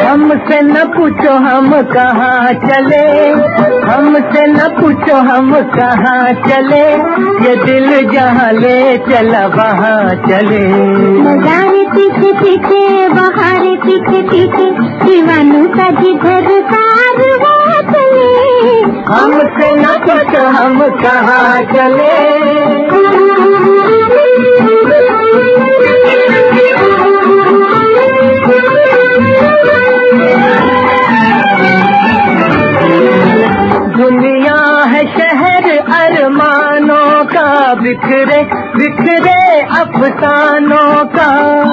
हमसे न पूछो हम कहाँ चले, हमसे न पूछो हम कहाँ चले, ये दिल जहाँ ले चला वहाँ चले। नजारे पीछे पीछे बहारे पीछे पीछे, दीवानों का जिधर कारवां चले। हमसे न पूछो हम कहाँ चले। दुनिया है शहर अरमानों का, बिखरे बिखरे अफसानों का।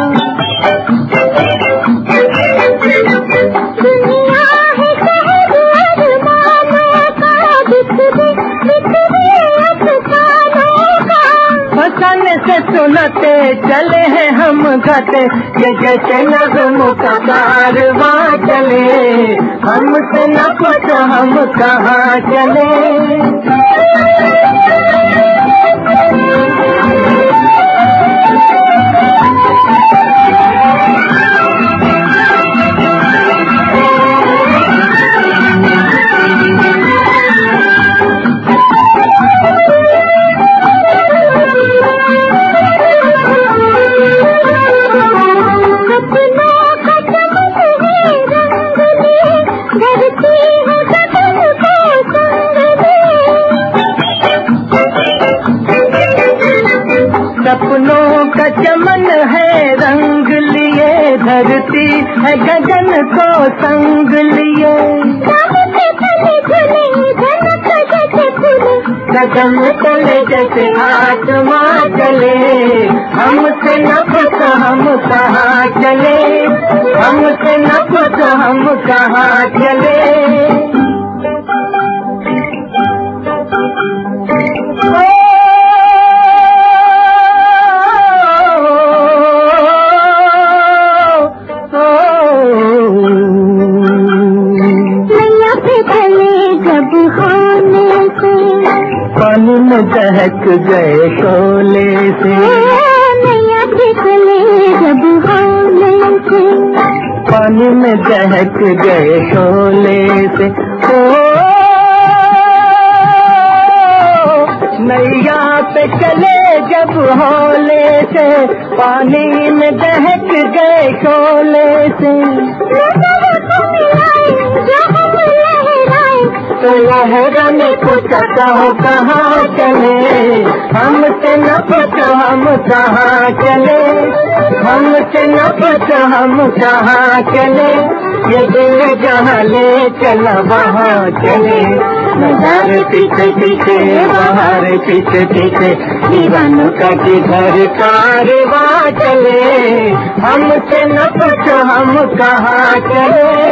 दुनिया है शहर अरमानों का, बिखरे बिखरे अफसानों का। फसन से सुनते चले हैं हम गाते, ये जैसे नगमों का कारवां चले। हमसे न पूछो हम कहाँ चले। सपनों का चमन है रंग लिए, धरती है गगन को संग लिए। कदम चले जैसे आसमां चले। हमसे न पूछो हम कहाँ चले, हमसे न पूछो हम कहाँ चले। पानी में दहक गए शोले से, नैया फिसले जब होले से। पानी में दहक गए शोले से। ओ नैया पे चले जब होले से, पानी में दहक गए शोले से। तो लहरा ने पूछा कहो कहाँ चले। हमसे न पूछो हम कहाँ चले, हमसे न पूछो हम कहाँ चले, ये दिल जहाँ ले चला वहाँ चले। नजारे पीछे पीछे बाहर पीछे पीछे, दीवानों का जिधर कारवां चले। हमसे न पूछो हम कहाँ चले।